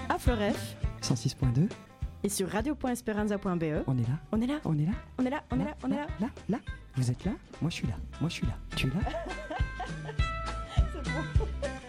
à Floref 106.2 et sur radio.esperanza.be. On est là. On est là. On est là. On est là. On est là. On est là. Là. Vous êtes là. Moi je suis là. Moi je suis là. Tu es là. C'est bon.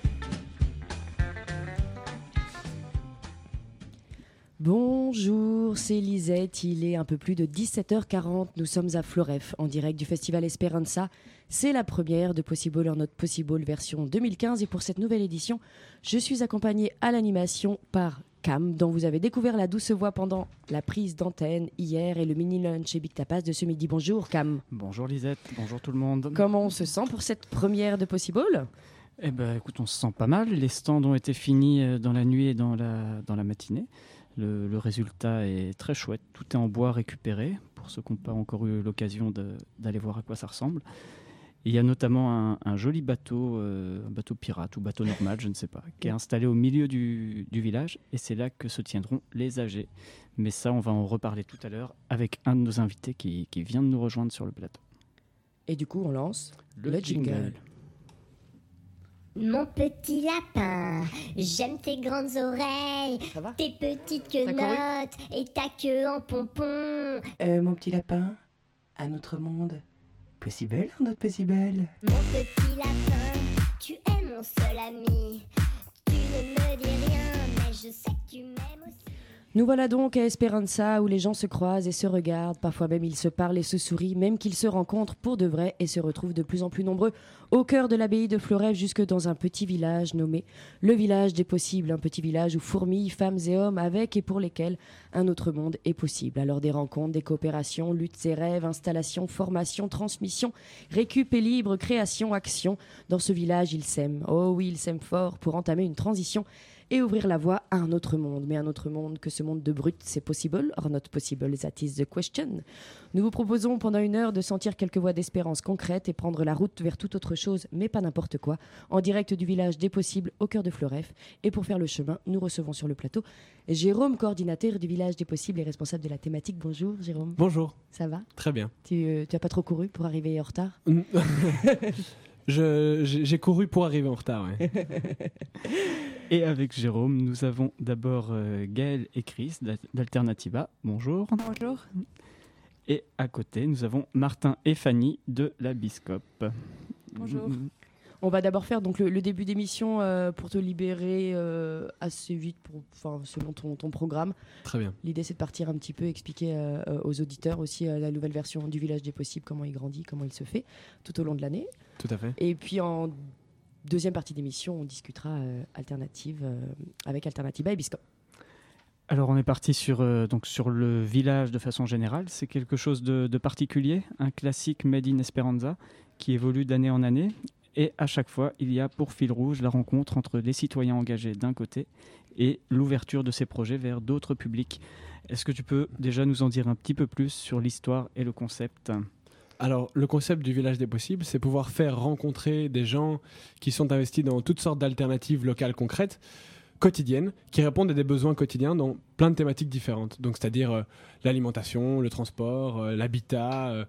Bonjour, c'est Lisette, il est un peu plus de 17h40, nous sommes à Floref, en direct du festival Esperanza. C'est la première de Possible en notre Possible version 2015 et pour cette nouvelle édition, je suis accompagnée à l'animation par Cam, dont vous avez découvert la douce voix pendant la prise d'antenne hier et le mini-lunch et Big Tapas de ce midi. Bonjour Cam. Bonjour Lisette, bonjour tout le monde. Comment on se sent pour cette première de Possible ? Eh ben écoute, on se sent pas mal, les stands ont été finis dans la nuit et dans la matinée. Le résultat est très chouette, tout est en bois récupéré, pour ceux qui n'ont pas encore eu l'occasion d'aller voir à quoi ça ressemble. Et il y a notamment un joli bateau, un bateau pirate ou bateau normal, je ne sais pas, qui est installé au milieu du village, et c'est là que se tiendront les AG. Mais ça, on va en reparler tout à l'heure avec un de nos invités qui vient de nous rejoindre sur le plateau. Et du coup, on lance Le jingle. Mon petit lapin, j'aime tes grandes oreilles, Ça va ? tes petites T'as couru quenottes et ta queue en pompon. Mon petit lapin, un autre monde. Possible, notre Possible. Mon petit lapin, tu es mon seul ami. Tu ne me dis rien, mais je sais que tu m'aimes aussi. Nous voilà donc à Esperanza où les gens se croisent et se regardent, parfois même ils se parlent et se sourient, même qu'ils se rencontrent pour de vrai et se retrouvent de plus en plus nombreux au cœur de l'abbaye de Floref jusque dans un petit village nommé le village des possibles, un petit village où fourmillent femmes et hommes avec et pour lesquels un autre monde est possible. Alors des rencontres, des coopérations, luttes et rêves, installations, formations, transmissions, récup et libre, création, action. Dans ce village ils s'aiment, oh oui ils s'aiment fort pour entamer une transition et ouvrir la voie à un autre monde. Mais un autre monde que ce monde de brut, c'est possible, or not possible, that is the question. Nous vous proposons pendant une heure de sentir quelques voies d'espérance concrètes et prendre la route vers toute autre chose, mais pas n'importe quoi, en direct du village des possibles au cœur de Floref. Et pour faire le chemin, nous recevons sur le plateau Jérôme, coordinateur du village des possibles et responsable de la thématique. Bonjour Jérôme. Bonjour, Ça va ? très bien. Tu as pas trop couru pour arriver en retard ? J'ai couru pour arriver en retard. Ouais. Et avec Jérôme, nous avons d'abord Gaël et Chris d'Alternativa. Bonjour. Bonjour. Et à côté, nous avons Martin et Fanny de la Biscope. Bonjour. On va d'abord faire donc le début d'émission pour te libérer assez vite, selon ton programme. Très bien. L'idée, c'est de partir un petit peu, expliquer aux auditeurs aussi la nouvelle version du Village des Possibles, comment il grandit, comment il se fait tout au long de l'année. Tout à fait. Et puis en deuxième partie d'émission, on discutera alternative avec Alternativa et Biscope. Alors on est parti sur le village de façon générale. C'est quelque chose de particulier, un classique made in Esperanza qui évolue d'année en année. Et à chaque fois, il y a pour fil rouge la rencontre entre les citoyens engagés d'un côté et l'ouverture de ces projets vers d'autres publics. Est-ce que tu peux déjà nous en dire un petit peu plus sur l'histoire et le concept ? Alors, le concept du village des possibles, c'est pouvoir faire rencontrer des gens qui sont investis dans toutes sortes d'alternatives locales concrètes, quotidiennes, qui répondent à des besoins quotidiens dans plein de thématiques différentes. Donc, c'est-à-dire l'alimentation, le transport, l'habitat,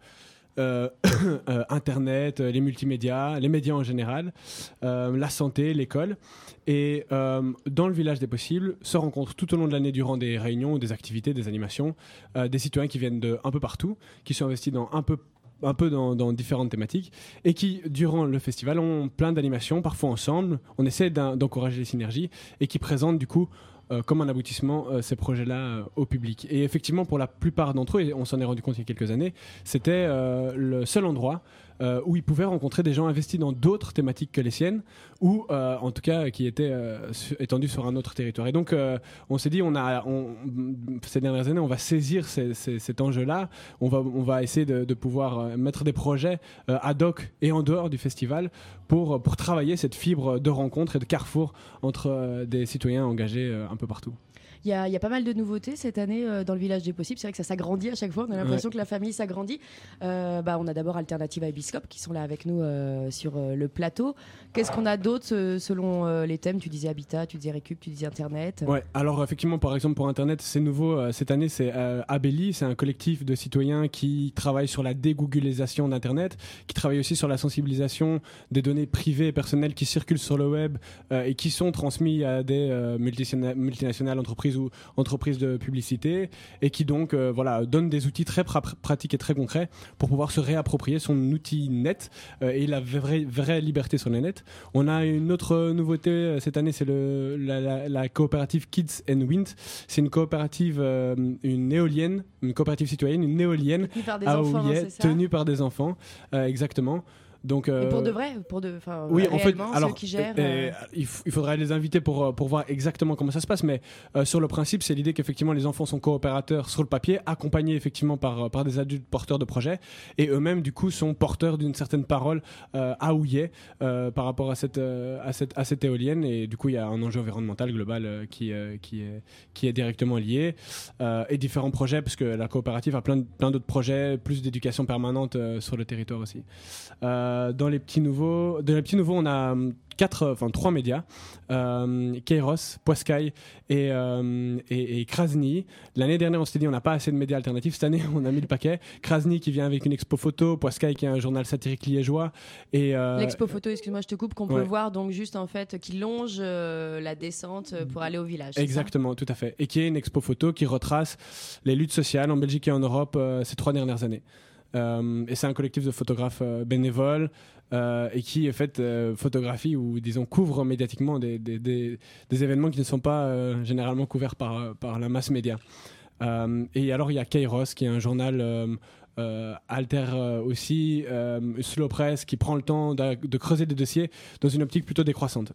Internet, les multimédias, les médias en général, la santé, l'école. Et dans le village des possibles se rencontrent tout au long de l'année durant des réunions, des activités, des animations, des citoyens qui viennent de un peu partout, qui sont investis dans un peu dans différentes thématiques et qui, durant le festival, ont plein d'animations, parfois ensemble. On essaie d'encourager les synergies et qui présentent du coup comme un aboutissement ces projets-là au public. Et effectivement, pour la plupart d'entre eux, et on s'en est rendu compte il y a quelques années, c'était le seul endroit où ils pouvaient rencontrer des gens investis dans d'autres thématiques que les siennes, ou en tout cas qui étaient étendus sur un autre territoire. Et donc on s'est dit, ces dernières années, on va saisir cet enjeu-là, on va essayer de pouvoir mettre des projets ad hoc et en dehors du festival pour travailler cette fibre de rencontre et de carrefour entre des citoyens engagés un peu partout. Il y a pas mal de nouveautés cette année dans le Village des Possibles. C'est vrai que ça s'agrandit à chaque fois. On a l'impression que la famille s'agrandit. On a d'abord Alternativa et Biscope Biscope qui sont là avec nous sur le plateau. Qu'est-ce qu'on a d'autre selon les thèmes? Tu disais Habitat, tu disais Récup, tu disais Internet. Ouais, alors effectivement, par exemple pour Internet, c'est nouveau cette année, c'est Abeli, c'est un collectif de citoyens qui travaille sur la dégooglisation d'Internet, qui travaille aussi sur la sensibilisation des données privées et personnelles qui circulent sur le web et qui sont transmises à des multinationales entreprises ou entreprises de publicité, et qui donc donnent des outils très pratiques et très concrets pour pouvoir se réapproprier son outil net et la vraie liberté sur le net. On a une autre nouveauté cette année, c'est la coopérative Kids and Wind. C'est une coopérative, une coopérative citoyenne, une éolienne Tenue par des enfants, c'est ça? tenue par des enfants, exactement. Donc, et pour de vrai, oui, en fait, réellement, ceux qui gèrent. Il faudrait les inviter pour voir exactement comment ça se passe, mais sur le principe, c'est l'idée qu'effectivement les enfants sont coopérateurs sur le papier, accompagnés effectivement par des adultes porteurs de projets, et eux-mêmes du coup sont porteurs d'une certaine parole à ouiller par rapport à cette éolienne, et du coup il y a un enjeu environnemental global qui est directement lié, et différents projets, parce que la coopérative a plein d'autres projets, plus d'éducation permanente sur le territoire aussi. Dans les petits nouveaux, on a 3 médias, Kairos, Poiscaille et Krasny. L'année dernière, on s'était dit on n'a pas assez de médias alternatifs. Cette année, on a mis le paquet. Krasny qui vient avec une expo photo, Poiscaille qui est un journal satirique liégeois. Et l'expo photo, excuse-moi, je te coupe, qu'on peut voir donc juste en fait qui longe la descente pour aller au village. Exactement, tout à fait. Et qui est une expo photo qui retrace les luttes sociales en Belgique et en Europe ces 3 dernières années. Et c'est un collectif de photographes bénévoles et qui en fait photographie ou disons couvre médiatiquement des événements qui ne sont pas généralement couverts par la masse média. Et alors il y a Kairos qui est un journal alter aussi, slow press, qui prend le temps de creuser des dossiers dans une optique plutôt décroissante.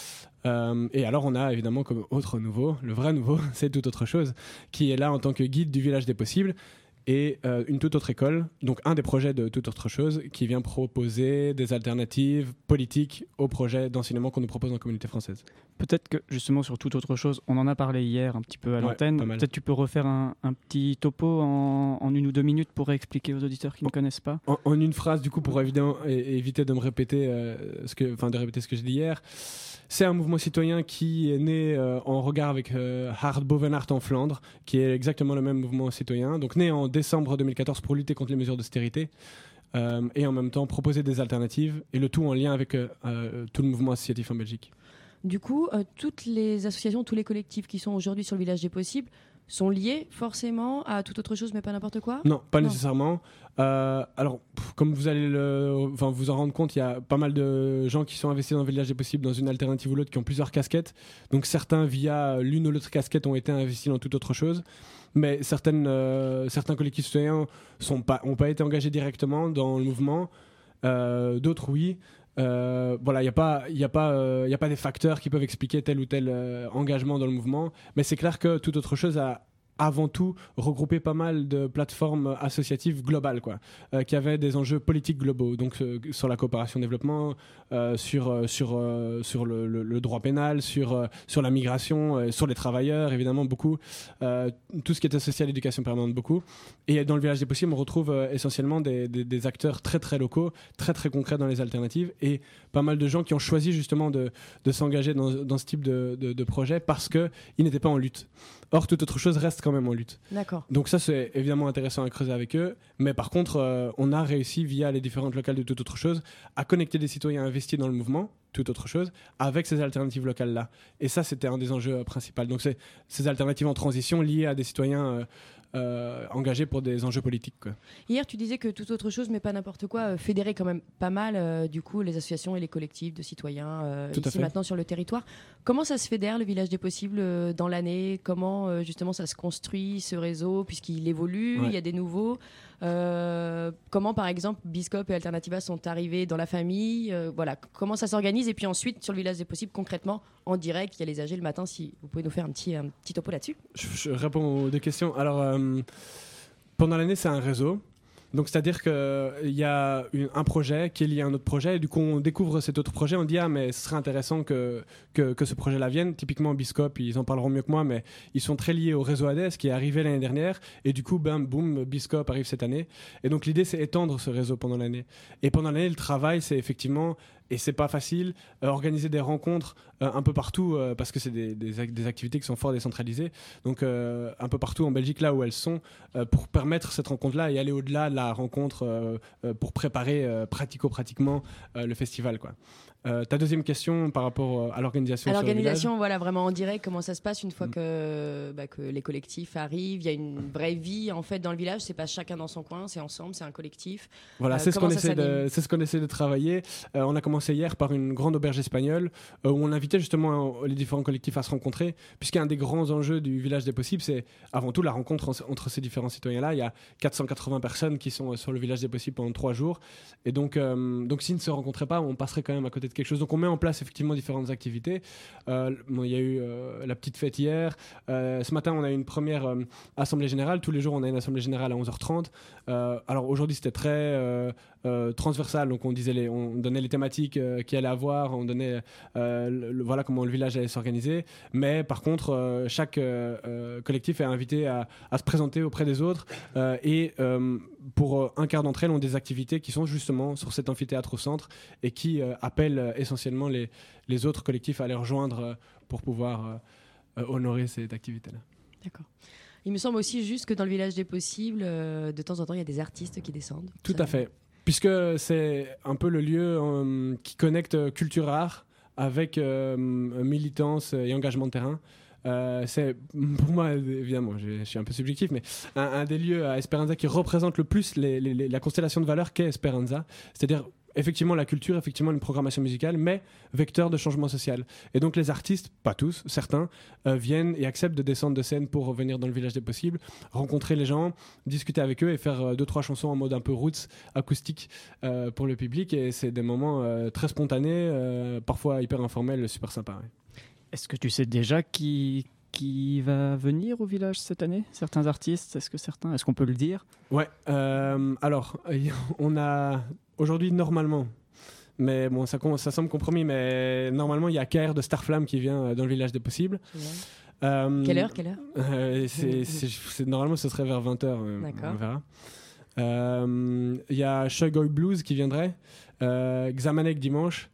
Et alors on a évidemment comme autre nouveau, le vrai nouveau, c'est Tout Autre Chose, qui est là en tant que guide du village des possibles. Et une toute autre école, donc un des projets de Toute Autre Chose, qui vient proposer des alternatives politiques aux projets d'enseignement qu'on nous propose en communauté française. Peut-être que justement sur Toute Autre Chose, on en a parlé hier un petit peu à l'antenne, peut-être tu peux refaire un petit topo en 1 ou 2 minutes pour expliquer aux auditeurs qui ne connaissent pas. En une phrase du coup, pour éviter de me répéter de répéter ce que j'ai dit hier. C'est un mouvement citoyen qui est né en regard avec Hart Bovenhart en Flandre, qui est exactement le même mouvement citoyen, donc né en décembre 2014 pour lutter contre les mesures d'austérité et en même temps proposer des alternatives, et le tout en lien avec tout le mouvement associatif en Belgique. Du coup, toutes les associations, tous les collectifs qui sont aujourd'hui sur le village des possibles sont liés forcément à Toute Autre Chose, mais pas n'importe quoi? Non, pas nécessairement. Alors, comme vous allez vous en rendre compte, il y a pas mal de gens qui sont investis dans le village des possibles dans une alternative ou l'autre, qui ont plusieurs casquettes. Donc certains, via l'une ou l'autre casquette, ont été investis dans Toute Autre Chose. Mais certains collectifs citoyens n'ont pas été engagés directement dans le mouvement. D'autres, oui. Il n'y a pas des facteurs qui peuvent expliquer tel ou tel engagement dans le mouvement, mais c'est clair que Toute Autre Chose a avant tout regroupé pas mal de plateformes associatives globales, qui avaient des enjeux politiques globaux, donc sur la coopération développement, sur le droit pénal, sur la migration, sur les travailleurs, évidemment beaucoup, tout ce qui est associé à l'éducation permanente, beaucoup. Et dans le village des possibles, on retrouve essentiellement des acteurs très très locaux, très très concrets dans les alternatives, et pas mal de gens qui ont choisi justement de s'engager dans ce type de projet parce qu'ils n'étaient pas en lutte. Or, Toute Autre Chose reste quand même en lutte. D'accord. Donc ça, c'est évidemment intéressant à creuser avec eux. Mais par contre, on a réussi, via les différentes locales de Toute Autre Chose, à connecter des citoyens investis dans le mouvement, Toute Autre Chose, avec ces alternatives locales-là. Et ça, c'était un des enjeux principaux. Donc c'est ces alternatives en transition liées à des citoyens engagés pour des enjeux politiques, quoi. Hier, tu disais que Toute Autre Chose, mais pas n'importe quoi, fédérait quand même pas mal, du coup, les associations et les collectifs de citoyens ici maintenant sur le territoire. Comment ça se fédère, le village des possibles, dans l'année? Comment, justement, ça se construit, ce réseau, puisqu'il évolue, il y a des nouveaux comment, par exemple, Biscope et Alternativa sont arrivés dans la famille, comment ça s'organise? Et puis ensuite, sur le village des possibles, concrètement, en direct, il y a les AG le matin, si vous pouvez nous faire un petit topo là-dessus. Je réponds aux 2 questions. Alors, pendant l'année, c'est un réseau. Donc, c'est-à-dire qu'il y a un projet qui est lié à un autre projet, et du coup, on découvre cet autre projet, on dit « Ah, mais ce serait intéressant que ce projet-là vienne ». Typiquement, Biscope, ils en parleront mieux que moi, mais ils sont très liés au réseau ADES qui est arrivé l'année dernière, et du coup, boum, Biscope arrive cette année. Et donc, l'idée, c'est étendre ce réseau pendant l'année. Et pendant l'année, le travail, c'est effectivement... Et c'est pas facile, organiser des rencontres un peu partout, parce que c'est des activités qui sont fort décentralisées, donc un peu partout en Belgique, là où elles sont, pour permettre cette rencontre-là et aller au-delà de la rencontre pour préparer pratiquement le festival, quoi. Ta deuxième question par rapport à l'organisation. À sur le l'organisation, voilà, vraiment en direct, comment ça se passe une fois que les collectifs arrivent. Il y a une vraie vie en fait dans le village. C'est pas chacun dans son coin, c'est ensemble, c'est un collectif. Voilà, c'est ce qu'on essaie de travailler. On a commencé hier par une grande auberge espagnole où on invitait justement les différents collectifs à se rencontrer, puisqu'un des grands enjeux du village des possibles, c'est avant tout la rencontre entre ces différents citoyens-là. Il y a 480 personnes qui sont sur le village des possibles pendant 3 jours, et donc s'ils ne se rencontraient pas, on passerait quand même à côté de quelque chose. Donc on met en place effectivement différentes activités. Il y a eu la petite fête hier. Ce matin, on a eu une première assemblée générale. Tous les jours, on a une assemblée générale à 11h30. Alors aujourd'hui, c'était très transversal. Donc on donnait les thématiques qu'il allait avoir. On donnait voilà comment le village allait s'organiser. Mais par contre, chaque collectif est invité à se présenter auprès des autres. Et pour un quart d'entre elles, ont des activités qui sont justement sur cet amphithéâtre au centre et qui appellent essentiellement les autres collectifs à les rejoindre pour pouvoir honorer cette activité-là. D'accord. Il me semble aussi juste que dans le village des possibles, de temps en temps, il y a des artistes qui descendent. Tout à fait. Puisque c'est un peu le lieu qui connecte culture art avec militance et engagement de terrain. C'est pour moi, évidemment, je suis un peu subjectif, mais un des lieux à Esperanza qui représente le plus la constellation de valeurs qu'est Esperanza, c'est-à-dire effectivement la culture, effectivement une programmation musicale, mais vecteur de changement social. Et donc les artistes, pas tous, certains, viennent et acceptent de descendre de scène pour revenir dans le village des possibles, rencontrer les gens, discuter avec eux et faire 2-3 chansons en mode un peu roots, acoustique pour le public. Et c'est des moments très spontanés, parfois hyper informels, super sympas. Ouais. Est-ce que tu sais déjà qui va venir au village cette année? Certains artistes, est-ce qu'on peut le dire? Ouais, alors, on a aujourd'hui normalement, mais bon, ça semble compromis, mais normalement, il y a KR de Starflame qui vient dans le village des possibles. Quelle heure Normalement, ce serait vers 20h, D'accord. on verra. Il y a Shogoy Blues qui viendrait, Xamanek dimanche.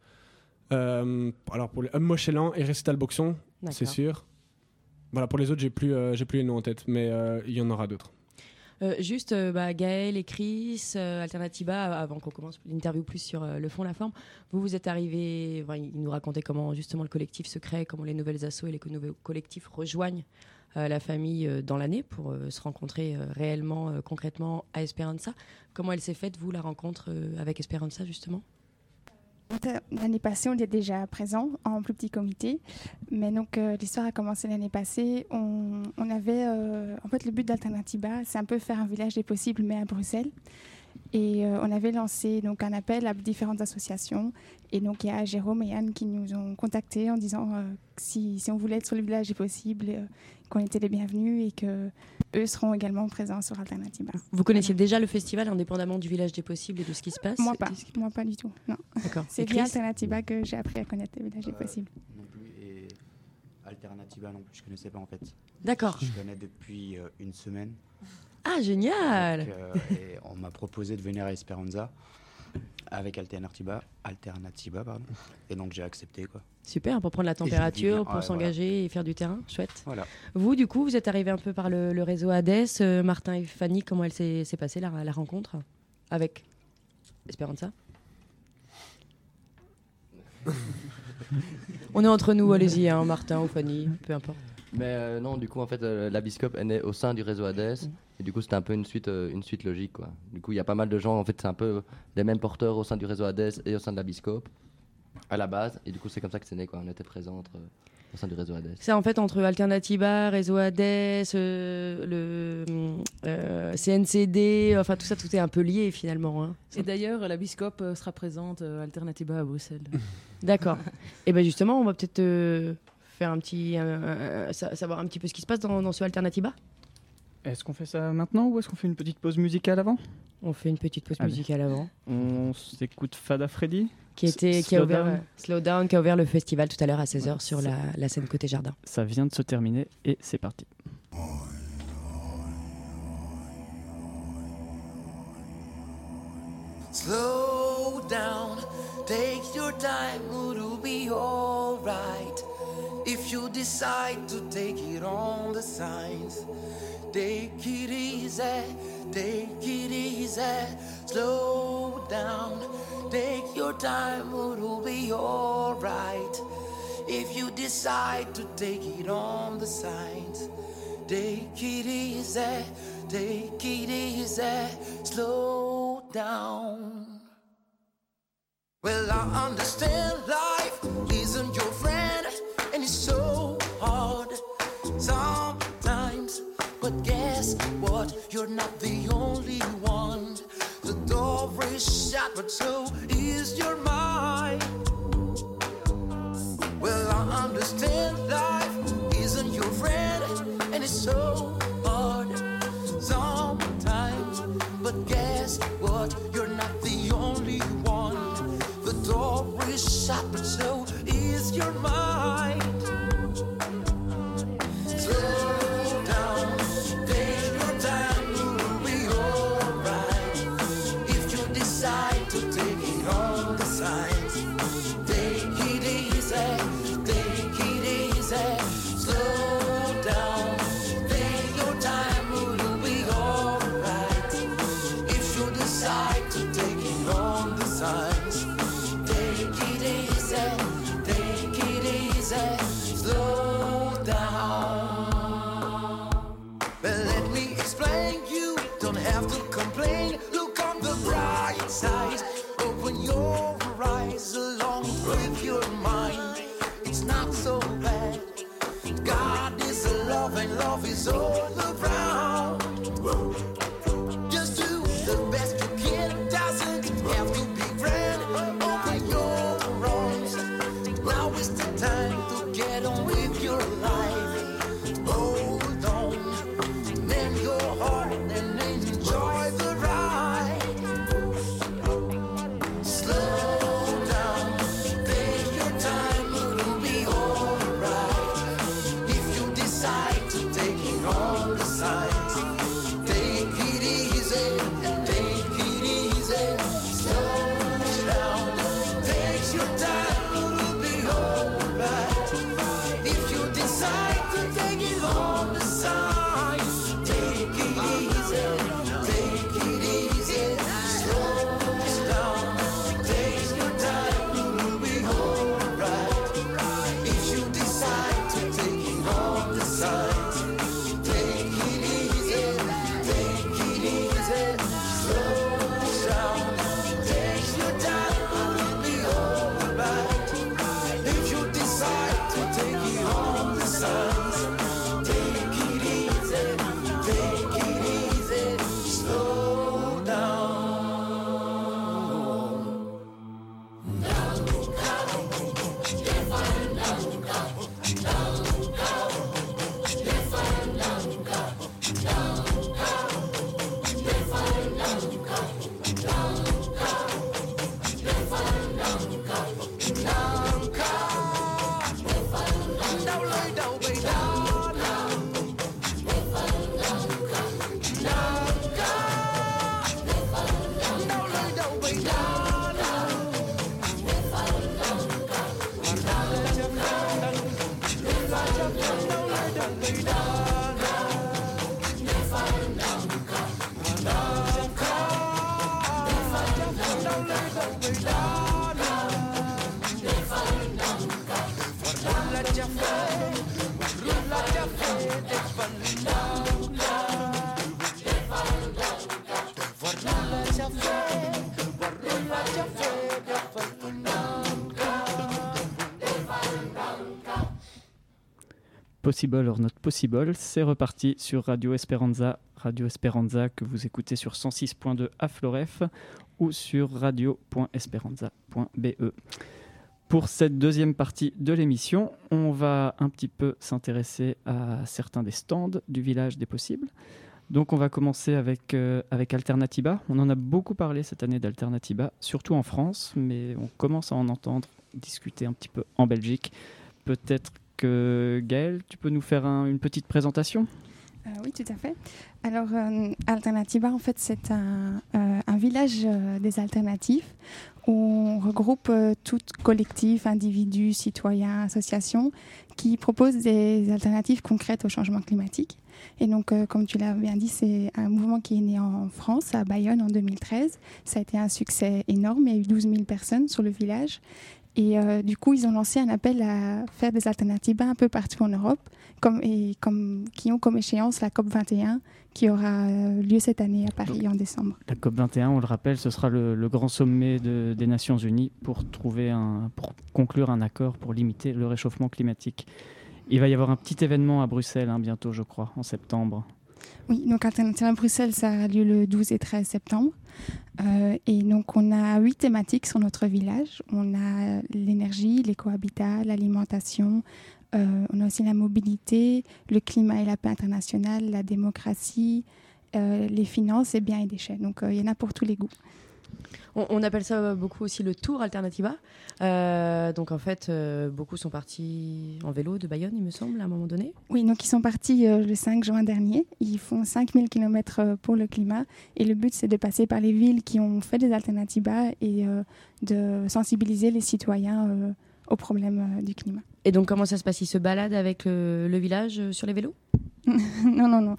Alors pour les Mochelan et Récital Boxon, c'est sûr. Voilà, pour les autres, j'ai plus les noms en tête, mais il y en aura d'autres. Juste, Gaël et Chris, Alternativa, avant qu'on commence l'interview plus sur le fond, la forme, vous êtes arrivés, ils nous racontaient comment justement le collectif se crée, comment les nouvelles assos et les nouveaux collectifs rejoignent la famille dans l'année pour se rencontrer réellement, concrètement à Esperanza. Comment elle s'est faite, vous, la rencontre avec Esperanza, justement ? L'année passée, on était déjà présent en plus petit comité, mais donc l'histoire a commencé l'année passée. On avait, en fait, le but d'Alternativa, c'est un peu faire un village des possibles, mais à Bruxelles. Et on avait lancé donc un appel à différentes associations. Et donc il y a Jérôme et Yann qui nous ont contactés en disant si on voulait être sur le village des possibles, qu'on était les bienvenus et que eux seront également présents sur Alternativa. Vous connaissiez déjà le festival indépendamment du village des possibles et de ce qui se passe? Moi pas du tout, non. D'accord. C'est via Alternativa que j'ai appris à connaître le village des possibles. Non plus, et Alternativa non plus, je connaissais pas en fait. D'accord. Je connais depuis une semaine. Ah, génial! Donc, et on m'a proposé de venir à Esperanza avec Alternativa, pardon. Et donc j'ai accepté, quoi. Super, pour prendre la température, pour s'engager et faire du terrain, chouette. Voilà. Vous, du coup, vous êtes arrivés un peu par le réseau ADES. Martin et Fanny, comment elle s'est passée la rencontre avec Esperanza? On est entre nous, allez-y, hein, Martin ou Fanny, peu importe. Mais non, du coup, en fait, la Biscope est née au sein du réseau ADES. Et du coup, c'était un peu une suite logique, quoi. Du coup, il y a pas mal de gens, en fait, c'est un peu les mêmes porteurs au sein du réseau ADES et au sein de la Biscope, à la base. Et du coup, c'est comme ça que c'est né, quoi. On était présents au sein du réseau ADES. C'est en fait entre Alternativa, réseau ADES, le CNCD, enfin tout ça, tout est un peu lié finalement. Hein. Et d'ailleurs, la Biscope sera présente Alternativa à Bruxelles. D'accord. Et bien justement, on va peut-être faire un petit, savoir un petit peu ce qui se passe dans ce Alternativa. Est-ce qu'on fait ça maintenant ou est-ce qu'on fait une petite pause musicale avant? On fait une petite pause Allez. musicale avant. On s'écoute Fada Freddy Qui a Slow ouvert Down. Slow Down, qui a ouvert le festival tout à l'heure à 16h sur la scène côté jardin. Ça vient de se terminer et c'est parti. Slow down, take your time, it'll be alright. If you decide to take it on the signs, take it easy, take it easy. Slow down, take your time, it'll be alright. If you decide to take it on the signs, take it easy, take it easy. Slow down. Well, I understand life isn't your friend, and it's so hard sometimes. But guess what? You're not the only one. The door is shut, but so is your mind. Well, I understand life isn't your friend, and it's so hard sometimes. But guess what? You're not the only one. The door is shut, but so is your mind. Slow down, take your time, you'll be alright. If you decide to take it on the signs, take it easy, take it easy. Slow down, take your time, you'll be alright. If you decide to take it on the signs, take it easy, take it easy. Slow down. Well, let me explain, you don't have to complain. Look on the bright side, open your eyes along with your mind. It's not so bad. God is a love and love is all around. Just do the best you can, doesn't have to be grand. Open your arms, now is the time to get on with your life. Hold on, mend your heart and enjoy the ride. Slow down, take your time, it'll be alright. If you decide to take it on the signs, take it easy, take it easy. Slow down, take your time, it'll be alright. If you decide to take it on the signs, take it easy, take it easy. Slow down, take your time, it'll be alright. If you decide to take it on the signs, take it easy, take it easy. Slow down, take your time, it'll be alright. If you decide to take it on the signs, take it easy, take it easy. Slow down. Possible or not possible, c'est reparti sur Radio Esperanza que vous écoutez sur 106.2 à Floref ou sur radio.esperanza.be. Pour cette deuxième partie de l'émission, on va un petit peu s'intéresser à certains des stands du village des possibles. Donc on va commencer avec Alternatiba. On en a beaucoup parlé cette année d'Alternatiba, surtout en France, mais on commence à en entendre discuter un petit peu en Belgique. Peut-être que Gaëlle, tu peux nous faire une petite présentation ? Oui, tout à fait. Alors, Alternatiba, en fait, c'est un village des alternatifs où on regroupe tout collectif, individus, citoyens, associations qui proposent des alternatives concrètes au changement climatique. Et donc, comme tu l'as bien dit, c'est un mouvement qui est né en France, à Bayonne, en 2013. Ça a été un succès énorme. Il y a eu 12 000 personnes sur le village. Et du coup, ils ont lancé un appel à faire des alternatives un peu partout en Europe, qui ont comme échéance la COP21, qui aura lieu cette année à Paris en décembre. La COP21, on le rappelle, ce sera le grand sommet des Nations Unies pour conclure un accord pour limiter le réchauffement climatique. Il va y avoir un petit événement à Bruxelles bientôt, je crois, en septembre. Oui, donc Alternativa Bruxelles, ça a lieu le 12 et 13 septembre. Et donc, on a 8 thématiques sur notre village. On a l'énergie, l'écohabitat, l'alimentation. On a aussi la mobilité, le climat et la paix internationale, la démocratie, les finances et biens et déchets. Donc, il y en a pour tous les goûts. On appelle ça beaucoup aussi le Tour Alternatiba. Donc en fait, beaucoup sont partis en vélo de Bayonne, il me semble, à un moment donné. Oui, donc ils sont partis le 5 juin dernier. Ils font 5000 km pour le climat. Et le but, c'est de passer par les villes qui ont fait des Alternatiba et de sensibiliser les citoyens aux problèmes du climat. Et donc comment ça se passe ? Ils se baladent avec le village sur les vélos ? Non.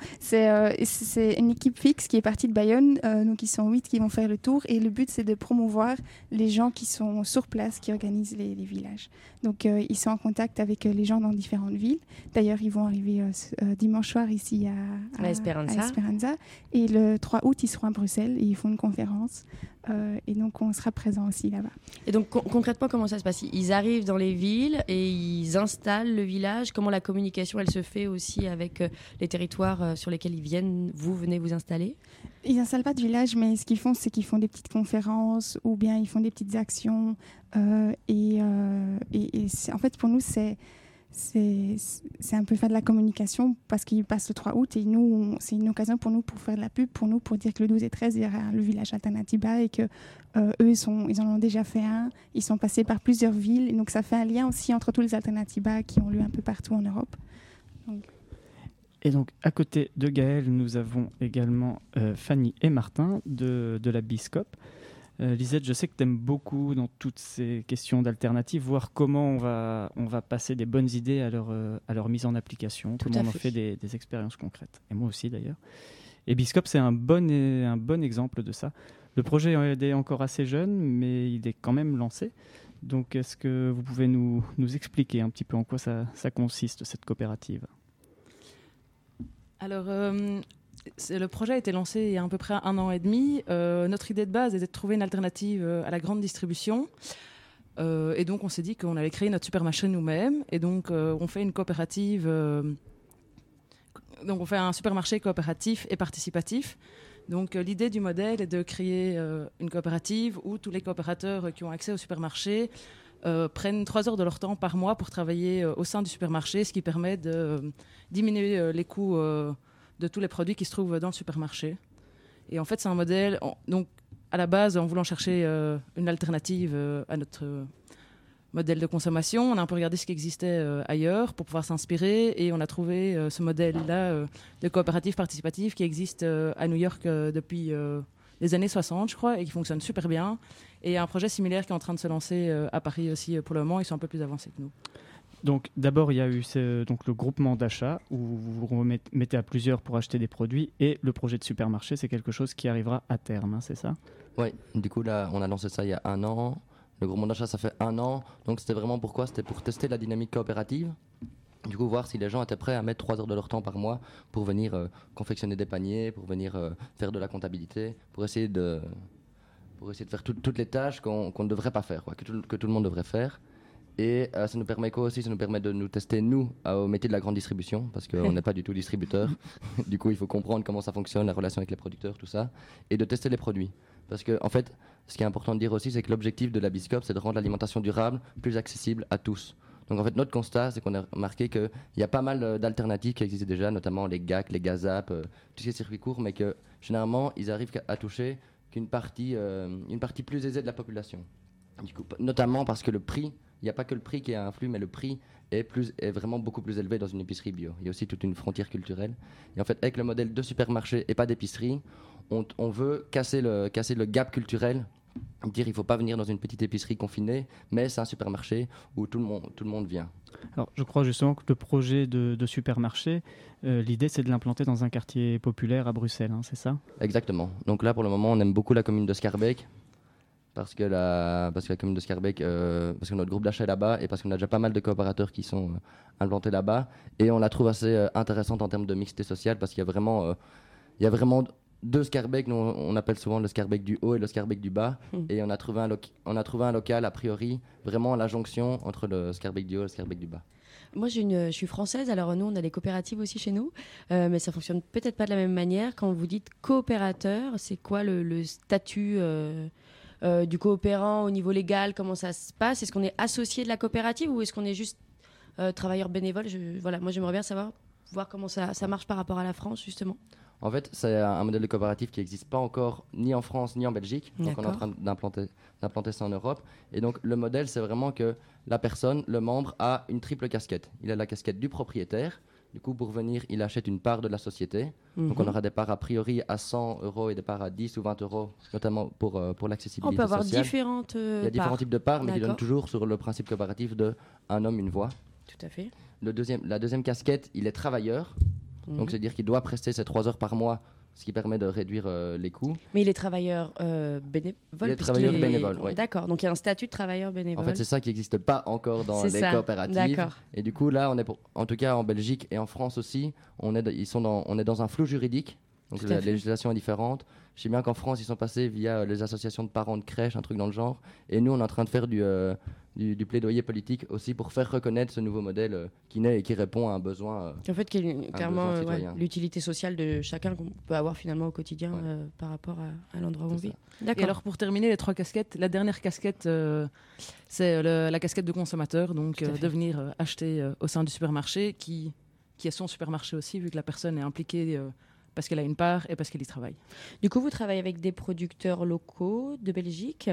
C'est une équipe fixe qui est partie de Bayonne. Donc, ils sont 8 qui vont faire le tour. Et le but, c'est de promouvoir les gens qui sont sur place, qui organisent les villages. Donc, ils sont en contact avec les gens dans différentes villes. D'ailleurs, ils vont arriver dimanche soir ici à Esperanza. Et le 3 août, ils seront à Bruxelles et ils font une conférence. Et donc, on sera présent aussi là-bas. Et donc, concrètement, comment ça se passe ? Ils arrivent dans les villes et ils installent le village. Comment la communication, elle se fait aussi avec les territoires sur lesquels vous venez vous installer ? Ils n'installent pas de village, mais ce qu'ils font, c'est qu'ils font des petites conférences ou bien ils font des petites actions. Et en fait, pour nous, c'est un peu faire de la communication parce qu'ils passent le 3 août et nous, c'est une occasion pour nous pour faire de la pub, pour dire que le 12 et 13, il y aura le village Alternatiba et que eux, ils en ont déjà fait un. Ils sont passés par plusieurs villes. Et donc, ça fait un lien aussi entre tous les Alternatiba qui ont lieu un peu partout en Europe. Et donc, à côté de Gaëlle, nous avons également Fanny et Martin de la BISCOP. Lisette, je sais que tu aimes beaucoup dans toutes ces questions d'alternatives, voir comment on va passer des bonnes idées à leur mise en application, comment on en fait des expériences concrètes. Et moi aussi, d'ailleurs. Et BISCOP, c'est un bon exemple de ça. Le projet est encore assez jeune, mais il est quand même lancé. Donc, est-ce que vous pouvez nous expliquer un petit peu en quoi ça consiste, cette coopérative ? Alors, le projet a été lancé il y a à peu près 1 an et demi. Notre idée de base était de trouver une alternative à la grande distribution. Et donc, on s'est dit qu'on allait créer notre supermarché nous-mêmes. Et donc, on fait une coopérative. Donc, on fait un supermarché coopératif et participatif. Donc, l'idée du modèle est de créer une coopérative où tous les coopérateurs qui ont accès au supermarché prennent 3 heures de leur temps par mois pour travailler au sein du supermarché, ce qui permet de diminuer les coûts de tous les produits qui se trouvent dans le supermarché. Et en fait, c'est un modèle... Donc, à la base, en voulant chercher une alternative à notre modèle de consommation, on a un peu regardé ce qui existait ailleurs pour pouvoir s'inspirer et on a trouvé ce modèle-là de coopérative participative qui existe à New York depuis les années 60, je crois, et qui fonctionne super bien. Et il y a un projet similaire qui est en train de se lancer à Paris aussi pour le moment. Ils sont un peu plus avancés que nous. Donc d'abord, il y a eu le groupement d'achat où vous vous mettez à plusieurs pour acheter des produits et le projet de supermarché, c'est quelque chose qui arrivera à terme, c'est ça ? Oui, du coup, là, on a lancé ça il y a 1 an. Le groupement d'achat, ça fait 1 an. Donc c'était vraiment pourquoi ? C'était pour tester la dynamique coopérative. Du coup, voir si les gens étaient prêts à mettre 3 heures de leur temps par mois pour venir confectionner des paniers, pour venir faire de la comptabilité, pour essayer de faire toutes les tâches qu'on ne devrait pas faire, quoi, que tout le monde devrait faire. Et ça nous permet quoi aussi ? Ça nous permet de nous tester, nous, au métier de la grande distribution, parce qu'on n'est pas du tout distributeur. Du coup, il faut comprendre comment ça fonctionne, la relation avec les producteurs, tout ça, et de tester les produits. Parce que, en fait, ce qui est important de dire aussi, c'est que l'objectif de la BISCOP, c'est de rendre l'alimentation durable plus accessible à tous. Donc en fait, notre constat, c'est qu'on a remarqué qu'il y a pas mal d'alternatives qui existaient déjà, notamment les GAC, les GAZAP, tous ces circuits courts, mais que généralement, ils arrivent à toucher une partie plus aisée de la population. Du coup, notamment parce que le prix, il n'y a pas que le prix qui influe, mais le prix est vraiment beaucoup plus élevé dans une épicerie bio. Il y a aussi toute une frontière culturelle. Et en fait, avec le modèle de supermarché et pas d'épicerie, on veut casser le gap culturel. Dire il ne faut pas venir dans une petite épicerie confinée, mais c'est un supermarché où tout le monde vient. Alors, je crois justement que le projet de supermarché, l'idée c'est de l'implanter dans un quartier populaire à Bruxelles, hein, c'est ça ? Exactement. Donc là, pour le moment, on aime beaucoup la commune de Schaerbeek, parce que la commune de Schaerbeek, parce que notre groupe d'achat est là-bas, et parce qu'on a déjà pas mal de coopérateurs qui sont implantés là-bas, et on la trouve assez intéressante en termes de mixité sociale, parce qu'il y a vraiment deux Schaerbeek, nous on appelle souvent le Schaerbeek du haut et le Schaerbeek du bas, et on a trouvé un local a priori vraiment à la jonction entre le Schaerbeek du haut et le Schaerbeek du bas. Moi, je suis française, alors nous, on a des coopératives aussi chez nous, mais ça fonctionne peut-être pas de la même manière. Quand vous dites coopérateur, c'est quoi le statut du coopérant au niveau légal? Comment ça se passe? Est-ce qu'on est associé de la coopérative ou est-ce qu'on est juste travailleur bénévole? Voilà, moi, j'aimerais bien voir comment ça marche par rapport à la France, justement. En fait, c'est un modèle de coopérative qui n'existe pas encore ni en France ni en Belgique. Donc, on est en train d'implanter ça en Europe. Et donc, le modèle, c'est vraiment que la personne, le membre, a une triple casquette. Il a la casquette du propriétaire. Du coup, pour venir, il achète une part de la société. Donc, on aura des parts a priori à 100 € et des parts à 10 ou 20 €, notamment pour l'accessibilité sociale. On peut avoir différentes Il y a différents types de parts, mais qui donnent toujours sur le principe coopératif de un homme, une voix. Tout à fait. La deuxième casquette, il est travailleur. Donc, c'est-à-dire qu'il doit prester ses 3 heures par mois, ce qui permet de réduire les coûts. Mais il est travailleur bénévole. Il est travailleur bénévole, oui. D'accord, donc il y a un statut de travailleur bénévole. En fait, c'est ça qui n'existe pas encore dans les coopératives. D'accord. Et du coup, là, en tout cas en Belgique et en France aussi, on est dans un flou juridique. Donc la législation est différente. Je sais bien qu'en France, ils sont passés via les associations de parents de crèche, un truc dans le genre. Et nous, on est en train de faire du plaidoyer politique aussi pour faire reconnaître ce nouveau modèle qui naît et qui répond à un besoin. En fait, qui est clairement l'utilité sociale de chacun qu'on peut avoir finalement au quotidien par rapport à l'endroit où on vit. Et alors, pour terminer, les 3 casquettes, la dernière casquette, c'est la casquette de consommateur, donc de venir acheter au sein du supermarché, qui est son supermarché aussi, vu que la personne est impliquée parce qu'elle a une part et parce qu'elle y travaille. Du coup, vous travaillez avec des producteurs locaux de Belgique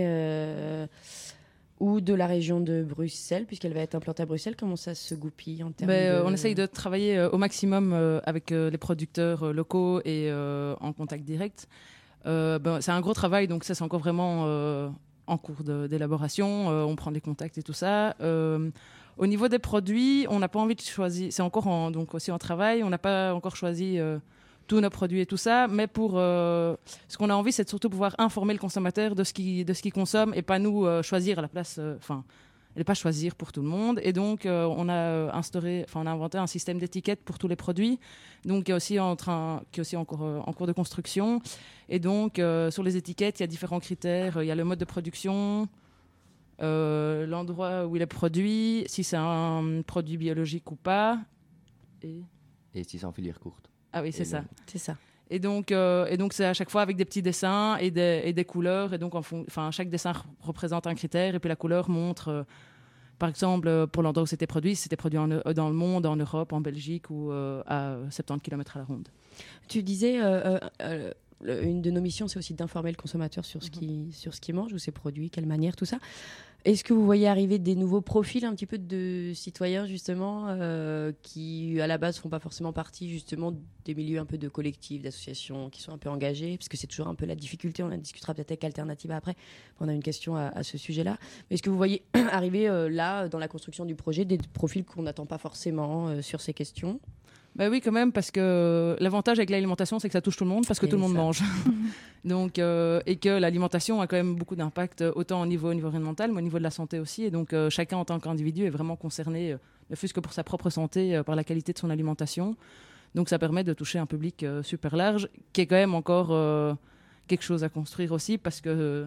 ou de la région de Bruxelles, puisqu'elle va être implantée à Bruxelles. Comment ça se goupille en termes de... On essaye de travailler au maximum avec les producteurs locaux et en contact direct. C'est un gros travail, donc ça, c'est encore vraiment en cours d'élaboration. On prend des contacts et tout ça. Au niveau des produits, on n'a pas envie de choisir... C'est encore donc aussi en travail. On n'a pas encore choisi... tous nos produits et tout ça, mais pour ce qu'on a envie, c'est de surtout pouvoir informer le consommateur de ce qu'il consomme et pas nous choisir à la place, et pas choisir pour tout le monde. Et donc, on a inventé un système d'étiquettes pour tous les produits, donc qui est aussi encore en cours de construction. Et donc, sur les étiquettes, il y a différents critères. Il y a le mode de production, l'endroit où il est produit, si c'est un produit biologique ou pas, et si c'est en filière courte. Ah oui, c'est ça. Et donc, c'est à chaque fois avec des petits dessins et des couleurs. Et donc, chaque dessin représente un critère. Et puis, la couleur montre, par exemple, pour l'endroit où c'était produit dans le monde, en Europe, en Belgique ou à 70 km à la ronde. Tu disais, une de nos missions, c'est aussi d'informer le consommateur sur ce qu'il mange, ou ses produits, quelle manière, tout ça. Est-ce que vous voyez arriver des nouveaux profils un petit peu de citoyens justement qui à la base font pas forcément partie justement des milieux un peu de collectifs, d'associations qui sont un peu engagés, parce que c'est toujours un peu la difficulté, on en discutera peut-être avec Alternativa après, on a une question à ce sujet-là. Mais est-ce que vous voyez arriver là dans la construction du projet des profils qu'on n'attend pas forcément sur ces questions? Oui, quand même, parce que l'avantage avec l'alimentation, c'est que ça touche tout le monde, parce que tout le monde mange. Donc, et que l'alimentation a quand même beaucoup d'impact, autant au niveau environnemental, mais au niveau de la santé aussi. Et donc, chacun en tant qu'individu est vraiment concerné, ne fût-ce que pour sa propre santé, par la qualité de son alimentation. Donc, ça permet de toucher un public super large, qui est quand même encore quelque chose à construire aussi, parce que